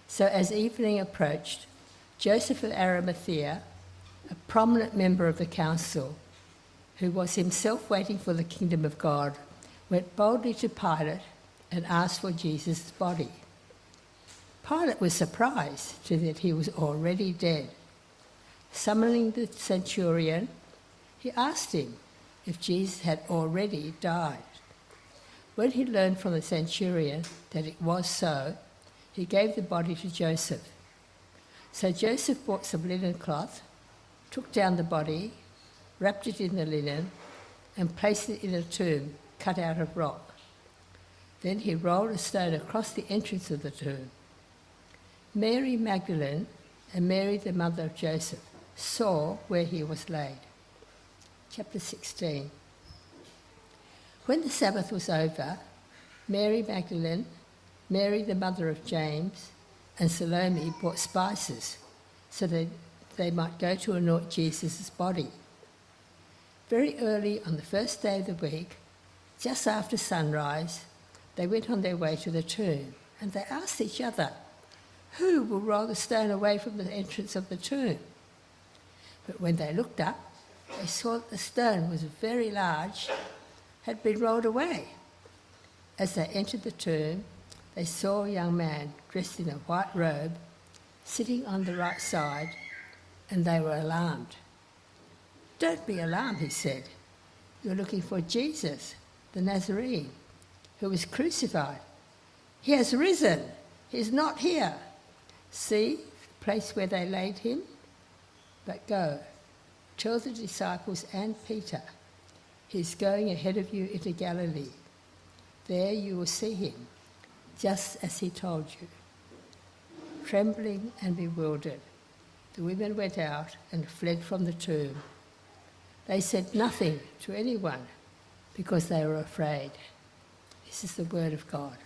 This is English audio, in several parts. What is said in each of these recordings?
So as evening approached, Joseph of Arimathea, a prominent member of the council, who was himself waiting for the kingdom of God, went boldly to Pilate and asked for Jesus' body. Pilate was surprised to that he was already dead. Summoning the centurion, he asked him if Jesus had already died. When he learned from the centurion that it was so, he gave the body to Joseph. So Joseph bought some linen cloth, took down the body, wrapped it in the linen, and placed it in a tomb cut out of rock. Then he rolled a stone across the entrance of the tomb. Mary Magdalene and Mary, the mother of Joseph, saw where he was laid. Chapter 16. When the Sabbath was over, Mary Magdalene, Mary the mother of James, and Salome bought spices so that they might go to anoint Jesus' body. Very early on the first day of the week, just after sunrise, they went on their way to the tomb, and they asked each other, "Who will roll the stone away from the entrance of the tomb?" But when they looked up, they saw that the stone was very large, had been rolled away. As they entered the tomb, they saw a young man dressed in a white robe, sitting on the right side, and they were alarmed. "Don't be alarmed," he said. "You're looking for Jesus, the Nazarene, who was crucified. He has risen. He's not here. See the place where they laid him? But go, tell the disciples and Peter, he's going ahead of you into Galilee. There you will see him, just as he told you." Trembling and bewildered, the women went out and fled from the tomb. They said nothing to anyone because they were afraid. This is the word of God.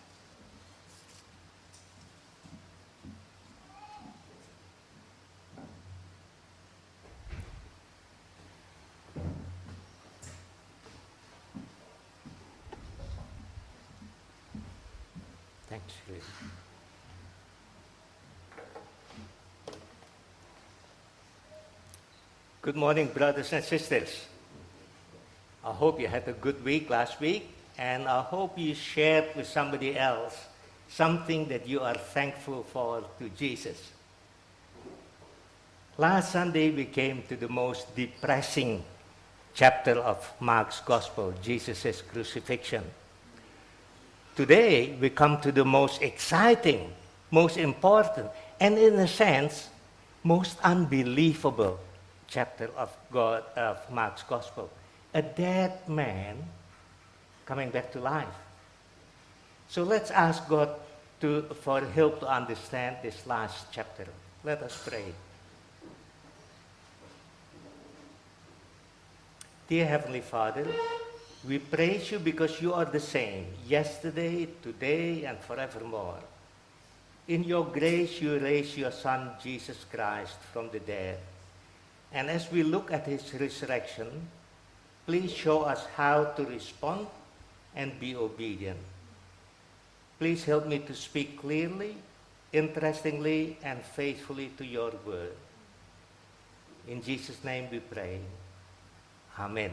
Thanks, Ruth. Good morning, brothers and sisters. I hope you had a good week last week, and I hope you shared with somebody else something that you are thankful for to Jesus. Last Sunday, we came to the most depressing chapter of Mark's Gospel, Jesus' crucifixion. Today, we come to the most exciting, most important, and in a sense, most unbelievable chapter of Mark's Gospel. A dead man coming back to life. So let's ask God for help to understand this last chapter. Let us pray. Dear Heavenly Father, we praise you because you are the same, yesterday, today, and forevermore. In your grace, you raised your Son, Jesus Christ, from the dead. And as we look at his resurrection, please show us how to respond and be obedient. Please help me to speak clearly, interestingly, and faithfully to your word. In Jesus' name we pray. Amen.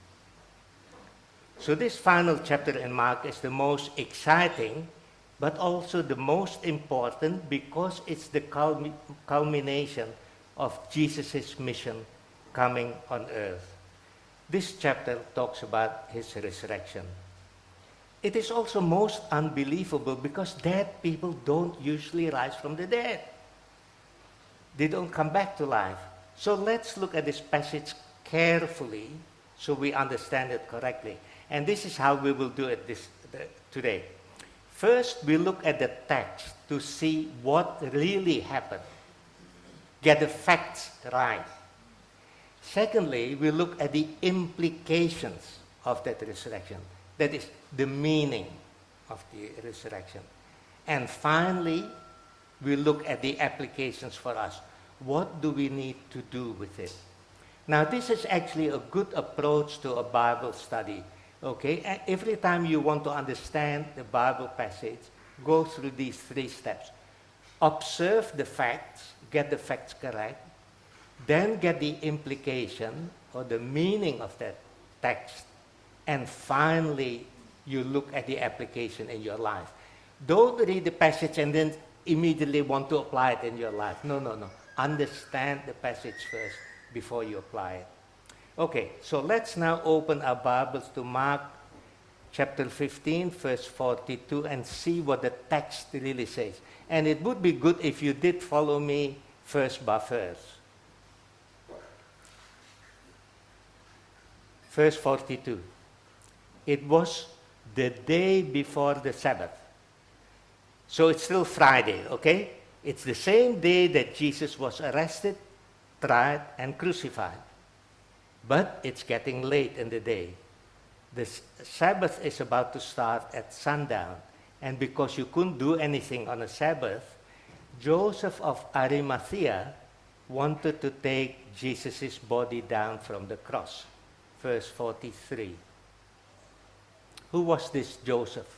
So this final chapter in Mark is the most exciting, but also the most important because it's the culmination of Jesus' mission coming on earth. This chapter talks about his resurrection. It is also most unbelievable because dead people don't usually rise from the dead. They don't come back to life. So let's look at this passage carefully so we understand it correctly. And this is how we will do it today. First, we look at the text to see what really happened. Get the facts right. Secondly, we look at the implications of that resurrection. That is, the meaning of the resurrection. And finally, we look at the applications for us. What do we need to do with it? Now, this is actually a good approach to a Bible study. Okay? Every time you want to understand the Bible passage, go through these 3 steps. observe the facts, get the facts correct, then get the implication or the meaning of that text, and finally you look at the application in your life. Don't read the passage and then immediately want to apply it in your life. No, no, no. Understand the passage first before you apply it. Okay, so let's now open our Bibles to Mark chapter 15, verse 42, and see what the text really says. And it would be good if you did follow me verse by verse. Verse 42. It was the day before the Sabbath. So it's still Friday, okay? It's the same day that Jesus was arrested, tried, and crucified. But it's getting late in the day. The Sabbath is about to start at sundown. And because you couldn't do anything on a Sabbath, Joseph of Arimathea wanted to take Jesus' body down from the cross. Verse 43. Who was this Joseph?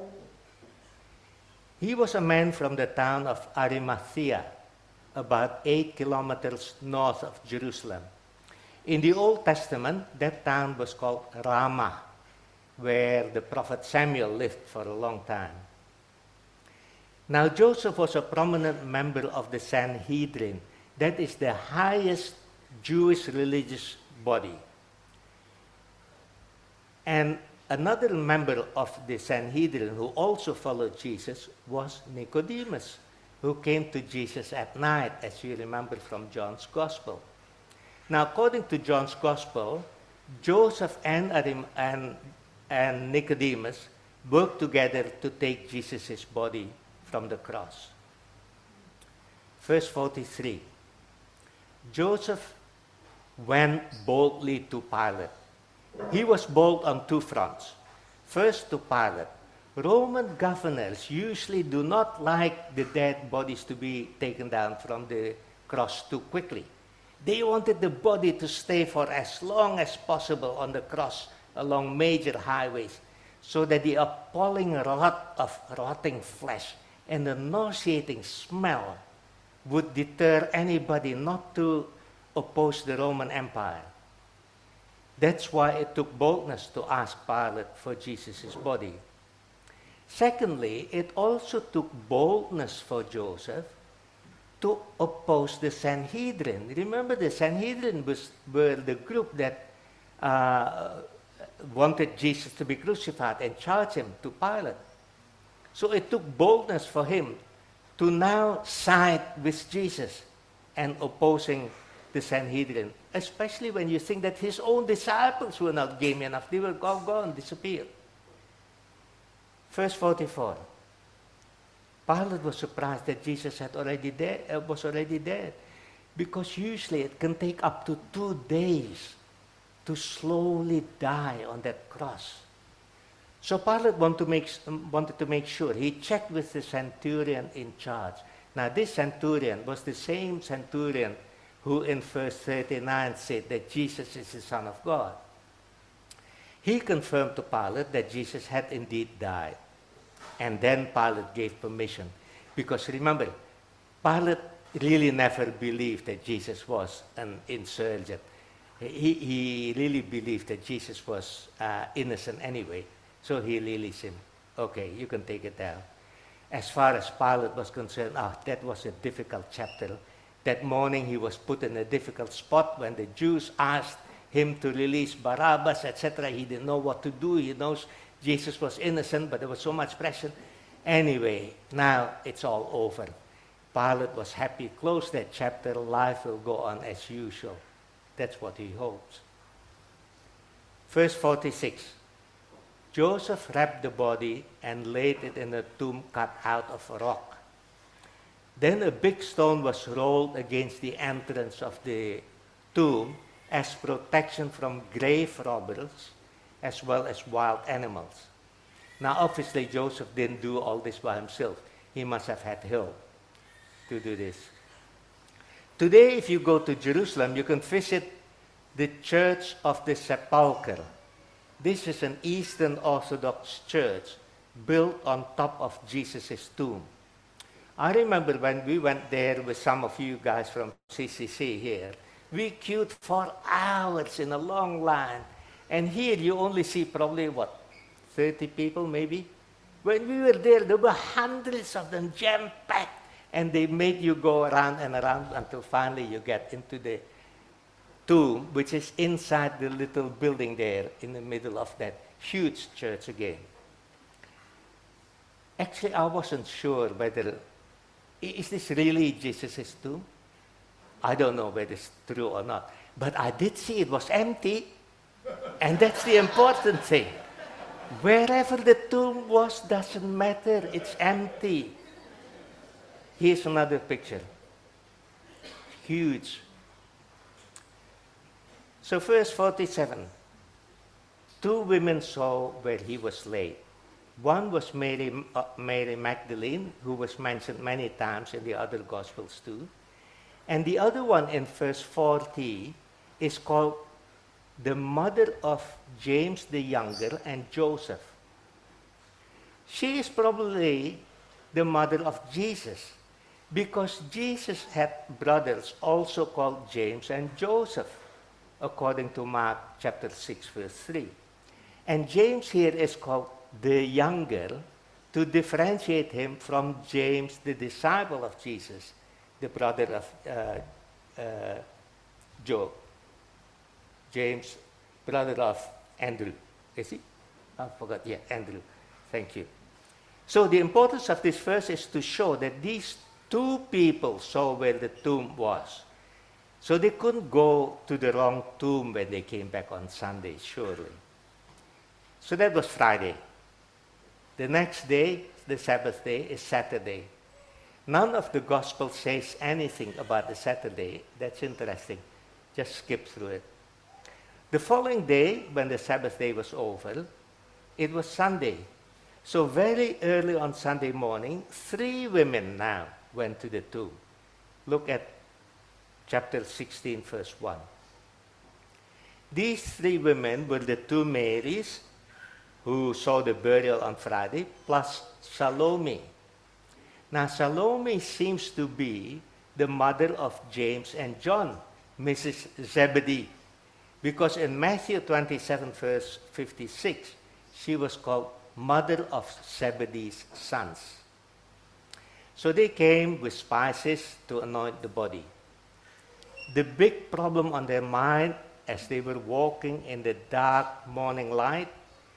He was a man from the town of Arimathea, about 8 kilometers north of Jerusalem. In the Old Testament, that town was called Ramah, where the prophet Samuel lived for a long time. Now, Joseph was a prominent member of the Sanhedrin. That is the highest Jewish religious body. And another member of the Sanhedrin who also followed Jesus was Nicodemus, who came to Jesus at night, as you remember from John's Gospel. Now, according to John's Gospel, Joseph and Nicodemus worked together to take Jesus' body from the cross. Verse 43. Joseph went boldly to Pilate. He was bold on two fronts. First, to Pilate. Roman governors usually do not like the dead bodies to be taken down from the cross too quickly. They wanted the body to stay for as long as possible on the cross along major highways, so that the appalling rot of rotting flesh and the nauseating smell would deter anybody not to oppose the Roman Empire. That's why it took boldness to ask Pilate for Jesus' body. Secondly, it also took boldness for Joseph to oppose the Sanhedrin. Remember, the Sanhedrin were the group that wanted Jesus to be crucified and charge him to Pilate. So it took boldness for him to now side with Jesus and opposing the Sanhedrin, especially when you think that his own disciples were not game enough. They will go and disappear. Verse 44. Pilate was surprised that Jesus was already dead, because usually it can take up to 2 days to slowly die on that cross. So Pilate wanted to make sure. He checked with the centurion in charge. Now, this centurion was the same centurion who in verse 39 said that Jesus is the Son of God. He confirmed to Pilate that Jesus had indeed died. And then Pilate gave permission. Because remember, Pilate really never believed that Jesus was an insurgent. He really believed that Jesus was innocent anyway. So he released him. Okay, you can take it down. As far as Pilate was concerned, that was a difficult chapter. That morning he was put in a difficult spot when the Jews asked him to release Barabbas, etc. He didn't know what to do. He knows Jesus was innocent, but there was so much pressure. Anyway, now it's all over. Pilate was happy. Close that chapter. Life will go on as usual. That's what he hopes. Verse 46. Joseph wrapped the body and laid it in a tomb cut out of a rock. Then a big stone was rolled against the entrance of the tomb as protection from grave robbers as well as wild animals. Now, obviously, Joseph didn't do all this by himself. He must have had help to do this. Today, if you go to Jerusalem, you can visit the Church of the Sepulchre. This is an Eastern Orthodox church built on top of Jesus' tomb. I remember when we went there with some of you guys from CCC here, we queued for hours in a long line. And here you only see probably, 30 people maybe? When we were there were hundreds of them jam-packed. And they made you go around and around until finally you get into the tomb, which is inside the little building there in the middle of that huge church again. Actually, I wasn't sure whether, is this really Jesus' tomb? I don't know whether it's true or not. But I did see it was empty. And that's the important thing. Wherever the tomb was doesn't matter. It's empty. Here's another picture. Huge. So verse 47. 2 women saw where he was laid. One was Mary Magdalene, who was mentioned many times in the other Gospels too. And the other one in verse 40 is called the mother of James the Younger and Joseph. She is probably the mother of Jesus, because Jesus had brothers also called James and Joseph, according to Mark chapter 6, verse 3. And James here is called the younger to differentiate him from James, the disciple of Jesus, the brother of Job. James, brother of Andrew. Is he? I forgot. Yeah, Andrew. Thank you. So the importance of this verse is to show that these 2 people saw where the tomb was. So they couldn't go to the wrong tomb when they came back on Sunday, surely. So that was Friday. The next day, the Sabbath day, is Saturday. None of the Gospel says anything about the Saturday. That's interesting. Just skip through it. The following day, when the Sabbath day was over, it was Sunday. So very early on Sunday morning, 3 women now went to the tomb. Look at chapter 16, verse 1. These 3 women were the 2 Marys who saw the burial on Friday, plus Salome. Now, Salome seems to be the mother of James and John, Mrs. Zebedee, because in Matthew 27, verse 56, she was called mother of Zebedee's sons. So they came with spices to anoint the body. The big problem on their mind as they were walking in the dark morning light,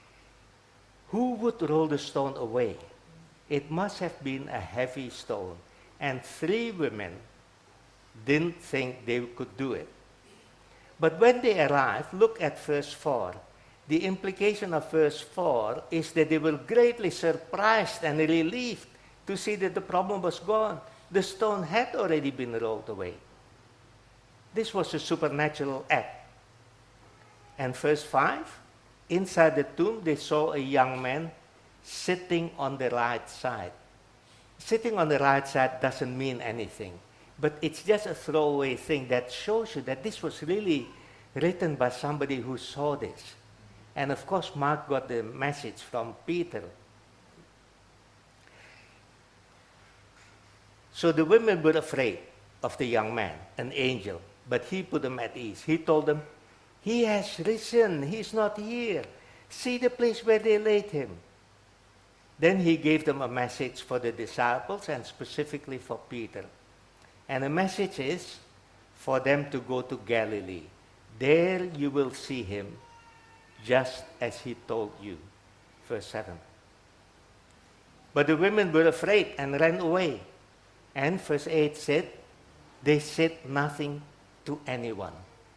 who would roll the stone away? It must have been a heavy stone. And 3 women didn't think they could do it. But when they arrived, look at verse 4. The implication of verse 4 is that they were greatly surprised and relieved to see that the problem was gone. The stone had already been rolled away. This was a supernatural act. And verse 5, inside the tomb they saw a young man sitting on the right side. Sitting on the right side doesn't mean anything, but it's just a throwaway thing that shows you that this was really written by somebody who saw this. And of course, Mark got the message from Peter. So the women were afraid of the young man, an angel, but he put them at ease. He told them, "He has risen, he's not here. See the place where they laid him." Then he gave them a message for the disciples and specifically for Peter. And the message is for them to go to Galilee. There you will see him, just as he told you. Verse 7. But the women were afraid and ran away. And verse 8 said, they said nothing to anyone.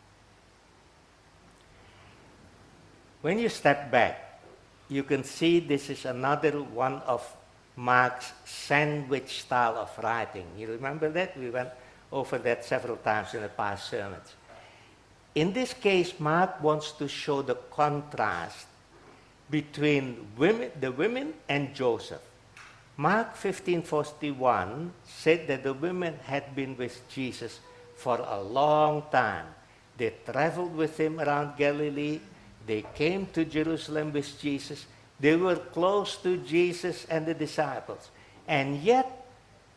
When you step back, you can see this is another one of Mark's sandwich style of writing. You remember that? We went over that several times in the past sermons. In this case, Mark wants to show the contrast between the women and Joseph. Mark 15:41 said that the women had been with Jesus for a long time. They traveled with him around Galilee. They came to Jerusalem with Jesus. They were close to Jesus and the disciples. And yet,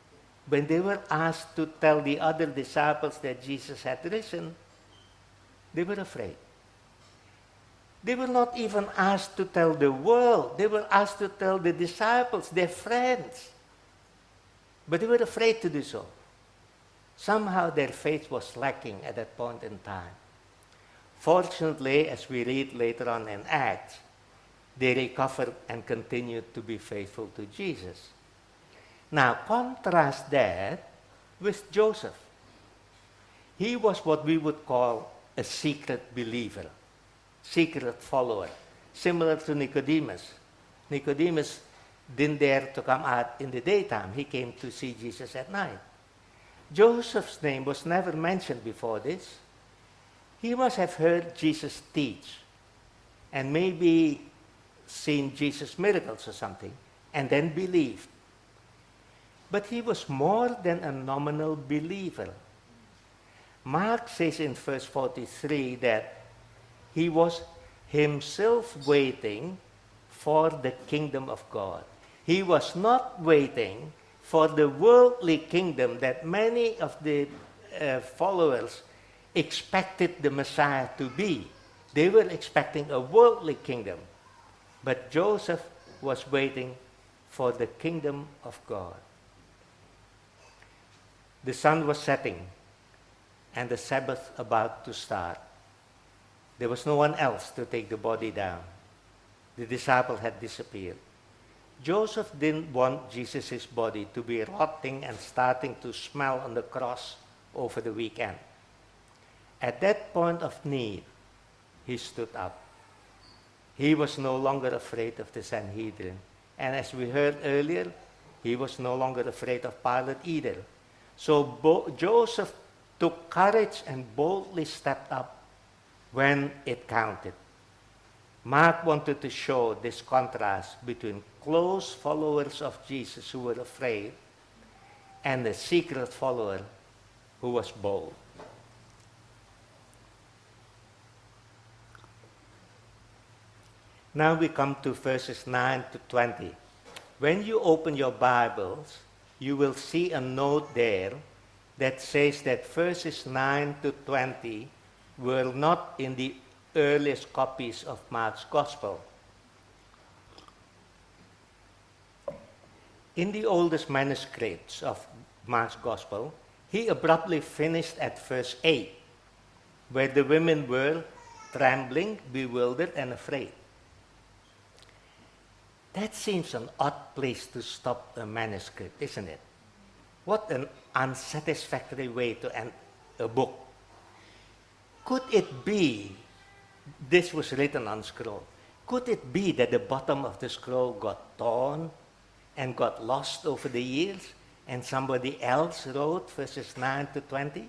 when they were asked to tell the other disciples that Jesus had risen, they were afraid. They were not even asked to tell the world. They were asked to tell the disciples, their friends. But they were afraid to do so. Somehow their faith was lacking at that point in time. Fortunately, as we read later on in Acts, they recovered and continued to be faithful to Jesus. Now, contrast that with Joseph. He was what we would call a secret believer, secret follower, similar to Nicodemus. Nicodemus didn't dare to come out in the daytime. He came to see Jesus at night. Joseph's name was never mentioned before this. He must have heard Jesus teach and maybe seen Jesus' miracles or something, and then believed. But he was more than a nominal believer. Mark says in verse 43 that he was himself waiting for the kingdom of God. He was not waiting for the worldly kingdom that many of the followers expected the Messiah to be. They were expecting a worldly kingdom. But Joseph was waiting for the kingdom of God. The sun was setting and the Sabbath about to start. There was no one else to take the body down. The disciple had disappeared. Joseph didn't want Jesus' body to be rotting and starting to smell on the cross over the weekend. At that point of need, he stood up. He was no longer afraid of the Sanhedrin. And as we heard earlier, he was no longer afraid of Pilate either. So Joseph took courage and boldly stepped up when it counted. Mark wanted to show this contrast between close followers of Jesus who were afraid and the secret follower who was bold. Now we come to verses 9 to 20. When you open your Bibles, you will see a note there that says that verses 9 to 20 were not in the earliest copies of Mark's Gospel. In the oldest manuscripts of Mark's Gospel, he abruptly finished at verse 8, where the women were trembling, bewildered, and afraid. That seems an odd place to stop a manuscript, isn't it? What an unsatisfactory way to end a book. Could it be this was written on scroll? Could it be that the bottom of the scroll got torn and got lost over the years and somebody else wrote verses 9 to 20?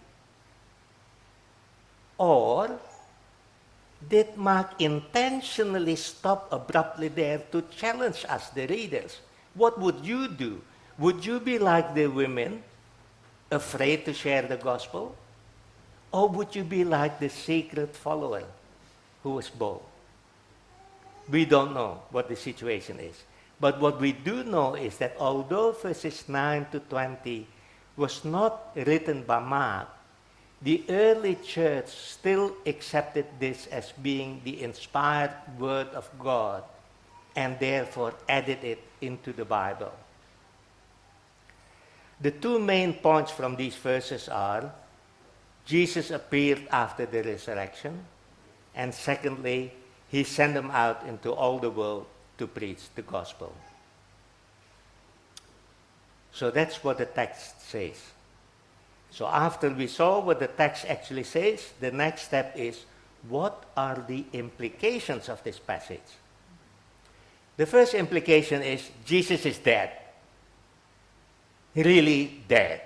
Or did Mark intentionally stop abruptly there to challenge us, the readers? What would you do? Would you be like the women, afraid to share the gospel? Or would you be like the secret follower who was bold? We don't know what the situation is. But what we do know is that although verses 9 to 20 was not written by Mark, the early church still accepted this as being the inspired word of God and therefore added it into the Bible. The two main points from these verses are Jesus appeared after the resurrection, and secondly, he sent them out into all the world to preach the gospel. So that's what the text says. So after we saw what the text actually says, the next step is, what are the implications of this passage? The first implication is Jesus is dead. Really dead.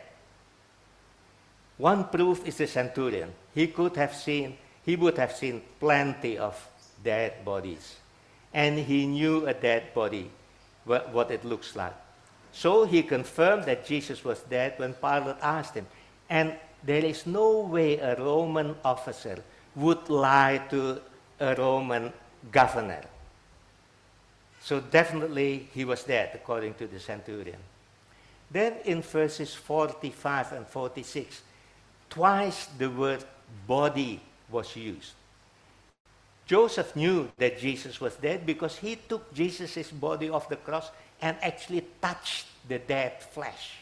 One proof is the centurion. He would have seen plenty of dead bodies. And he knew a dead body, what it looks like. So he confirmed that Jesus was dead when Pilate asked him. And there is no way a Roman officer would lie to a Roman governor. So definitely he was dead, according to the centurion. Then in verses 45 and 46, twice the word body was used. Joseph knew that Jesus was dead because he took Jesus' body off the cross and actually touched the dead flesh.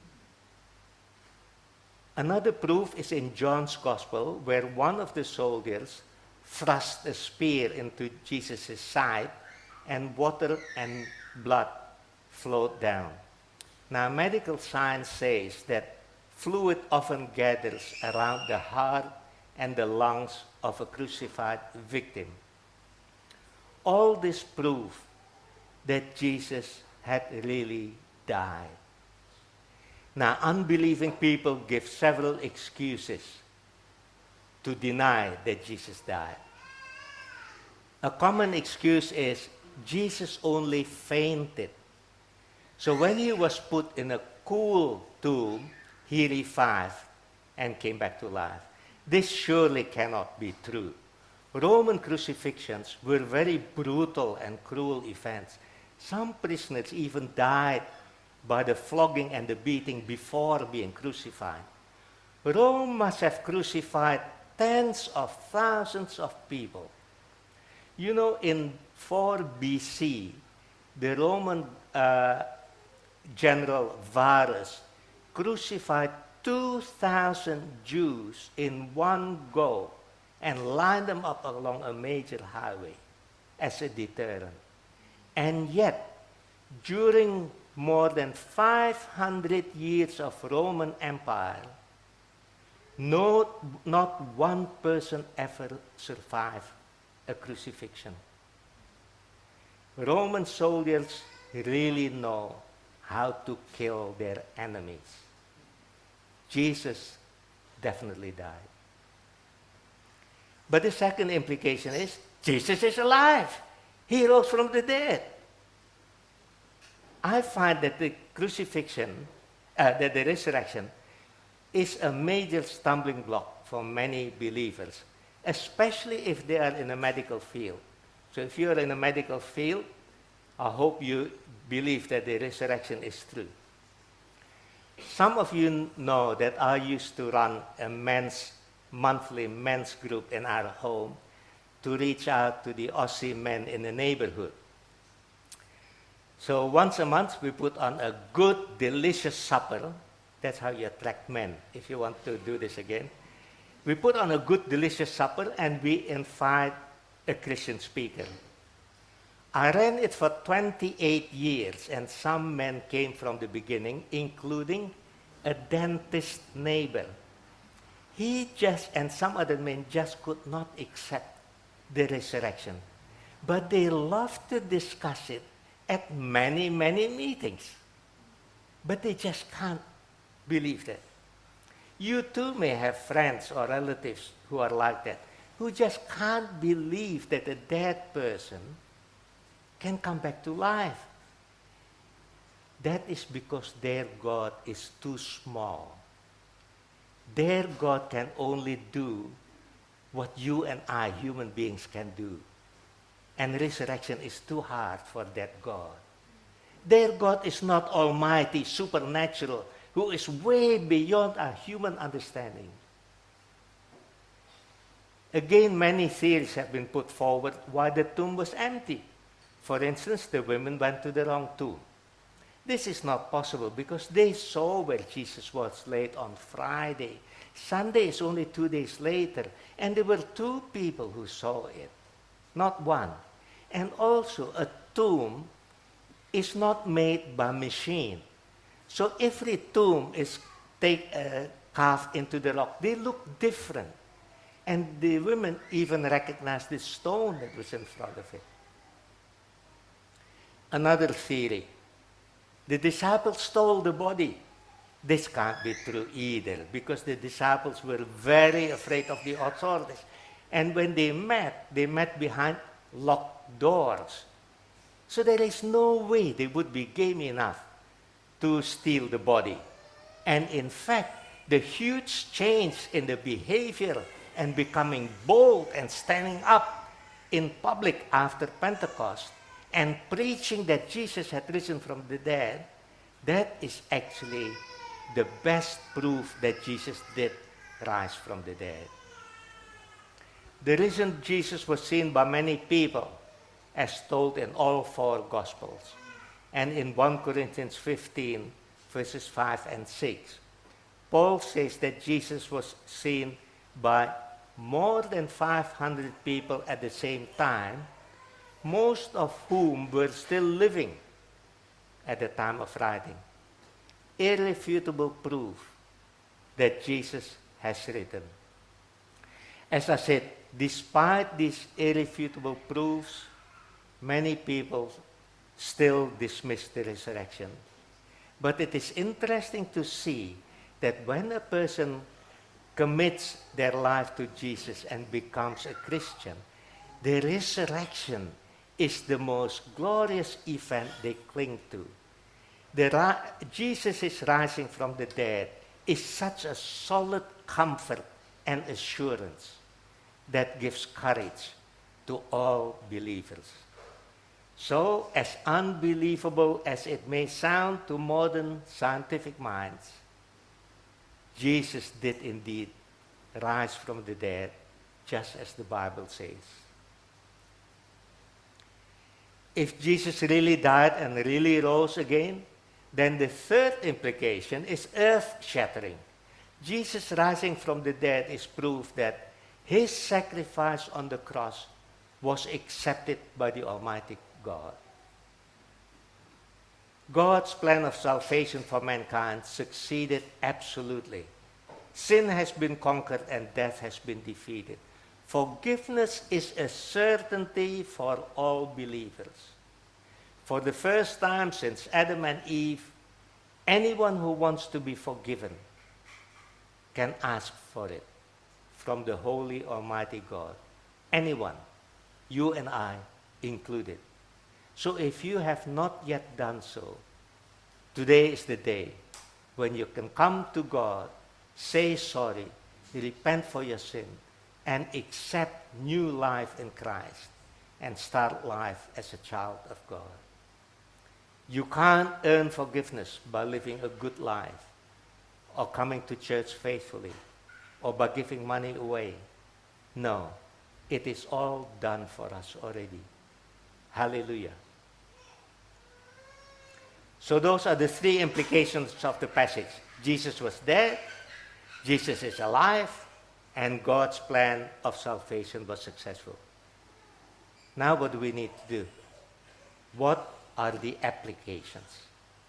Another proof is in John's Gospel, where one of the soldiers thrust a spear into Jesus' side and water and blood flowed down. Now, medical science says that fluid often gathers around the heart and the lungs of a crucified victim. All this proves that Jesus had really died. Now, unbelieving people give several excuses to deny that Jesus died. A common excuse is Jesus only fainted. So when he was put in a cool tomb, he revived and came back to life. This surely cannot be true. Roman crucifixions were very brutal and cruel events. Some prisoners even died by the flogging and the beating before being crucified. Rome must have crucified tens of thousands of people. You know, in 4 BC, the Roman general Varus crucified 2,000 Jews in one go and lined them up along a major highway as a deterrent. And yet, during more than 500 years of Roman Empire, not one person ever survived a crucifixion. Roman soldiers really know how to kill their enemies. Jesus definitely died. But the second implication is Jesus is alive. He rose from the dead. I find that the crucifixion, that the resurrection, is a major stumbling block for many believers, especially if they are in a medical field. So if you are in a medical field, I hope you believe that the resurrection is true. Some of you know that I used to run a monthly men's group in our home to reach out to the Aussie men in the neighborhood. So once a month, we put on a good, delicious supper. That's how you attract men, if you want to do this again. We put on a good, delicious supper, and we invite a Christian speaker. I ran it for 28 years, and some men came from the beginning, including a dentist neighbor. And some other men just could not accept the resurrection. But they loved to discuss it at many, many meetings. But they just can't believe that. You too may have friends or relatives who are like that, who just can't believe that a dead person can come back to life. That is because their God is too small. Their God can only do what you and I, human beings, can do. And resurrection is too hard for that God. Their God is not almighty, supernatural, who is way beyond our human understanding. Again, many theories have been put forward why the tomb was empty. For instance, the women went to the wrong tomb. This is not possible because they saw where Jesus was laid on Friday. Sunday is only 2 days later, and there were 2 people who saw it, not one. And also, a tomb is not made by machine. So every tomb is carved into the rock. They look different. And the women even recognized the stone that was in front of it. Another theory. The disciples stole the body. This can't be true either, because the disciples were very afraid of the authorities. And when they met behind locked doors. So there is no way they would be game enough to steal the body. And in fact, the huge change in the behavior and becoming bold and standing up in public after Pentecost and preaching that Jesus had risen from the dead, That is actually the best proof that Jesus did rise from the dead. The reason Jesus was seen by many people, as told in all four Gospels, and in 1 Corinthians 15, verses 5 and 6, Paul says that Jesus was seen by more than 500 people at the same time, most of whom were still living at the time of writing. Irrefutable proof that Jesus has risen. As I said, despite these irrefutable proofs, many people still dismiss the resurrection. But it is interesting to see that when a person commits their life to Jesus and becomes a Christian, the resurrection is the most glorious event they cling to. Jesus' rising from the dead is such a solid comfort and assurance that gives courage to all believers. So, as unbelievable as it may sound to modern scientific minds, Jesus did indeed rise from the dead, just as the Bible says. If Jesus really died and really rose again, then the third implication is earth-shattering. Jesus rising from the dead is proof that his sacrifice on the cross was accepted by the Almighty God. God's plan of salvation for mankind succeeded absolutely. Sin has been conquered and death has been defeated. Forgiveness is a certainty for all believers. For the first time since Adam and Eve, anyone who wants to be forgiven can ask for it from the Holy Almighty God. Anyone, you and I included. So if you have not yet done so, today is the day when you can come to God, say sorry, repent for your sin, and accept new life in Christ and start life as a child of God. You can't earn forgiveness by living a good life or coming to church faithfully or by giving money away. No, it is all done for us already. Hallelujah. So those are the three implications of the passage. Jesus was dead, Jesus is alive, and God's plan of salvation was successful. Now what do we need to do? What are the applications?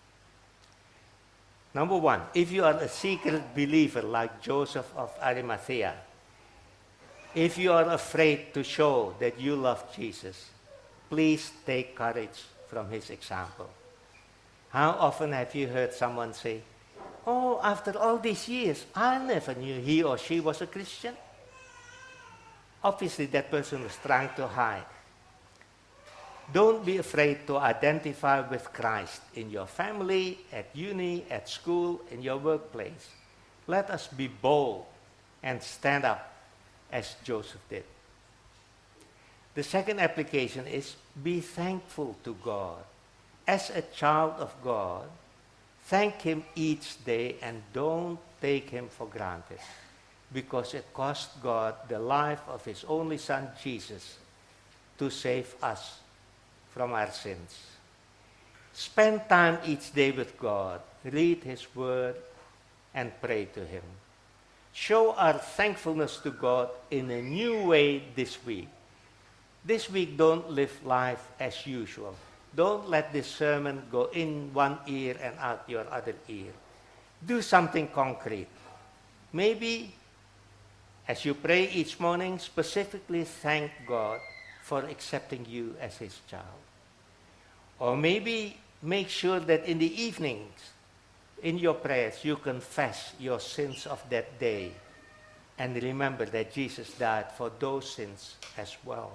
Number one, if you are a secret believer like Joseph of Arimathea, if you are afraid to show that you love Jesus, please take courage from his example. How often have you heard someone say, "Oh, after all these years, I never knew he or she was a Christian"? Obviously, that person was trying to hide. Don't be afraid to identify with Christ in your family, at uni, at school, in your workplace. Let us be bold and stand up as Joseph did. The second application is be thankful to God. As a child of God, thank him each day and don't take him for granted, because it cost God the life of his only son Jesus to save us from our sins. Spend time each day with God, read his word, and pray to him. Show our thankfulness to God in a new way this week. This week, don't live life as usual. Don't let this sermon go in one ear and out your other ear. Do something concrete. Maybe, as you pray each morning, specifically thank God for accepting you as his child. Or maybe make sure that in the evenings, in your prayers, you confess your sins of that day and remember that Jesus died for those sins as well.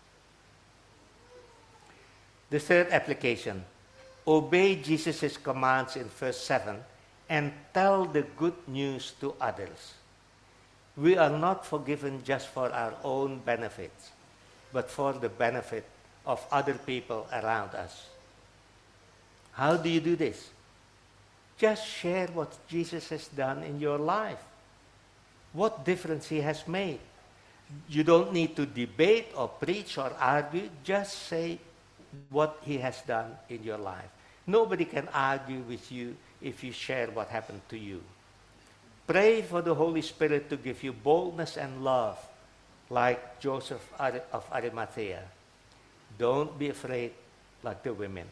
The third application, obey Jesus' commands in verse 7 and tell the good news to others. We are not forgiven just for our own benefits, but for the benefit of other people around us. How do you do this? Just share what Jesus has done in your life. What difference he has made. You don't need to debate or preach or argue. Just say what he has done in your life. Nobody can argue with you if you share what happened to you. Pray for the Holy Spirit to give you boldness and love, like Joseph of Arimathea. Don't be afraid like the women.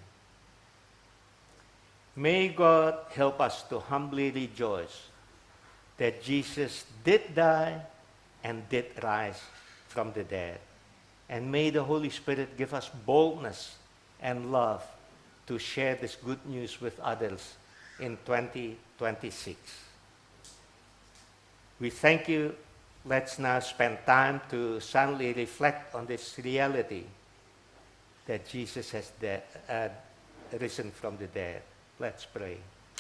May God help us to humbly rejoice that Jesus did die and did rise from the dead. And may the Holy Spirit give us boldness and love to share this good news with others in 2026. We thank you. Let's now spend time to silently reflect on this reality that Jesus has risen from the dead. Let's pray.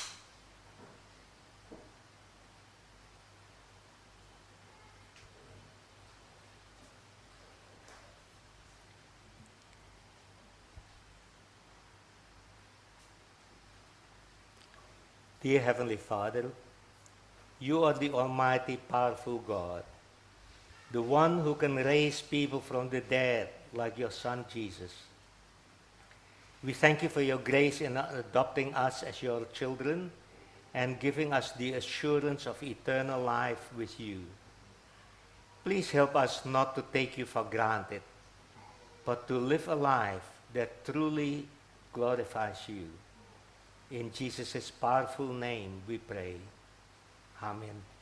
Dear Heavenly Father, you are the almighty, powerful God, the one who can raise people from the dead like your Son Jesus. We thank you for your grace in adopting us as your children and giving us the assurance of eternal life with you. Please help us not to take you for granted, but to live a life that truly glorifies you. In Jesus' powerful name we pray. Amen.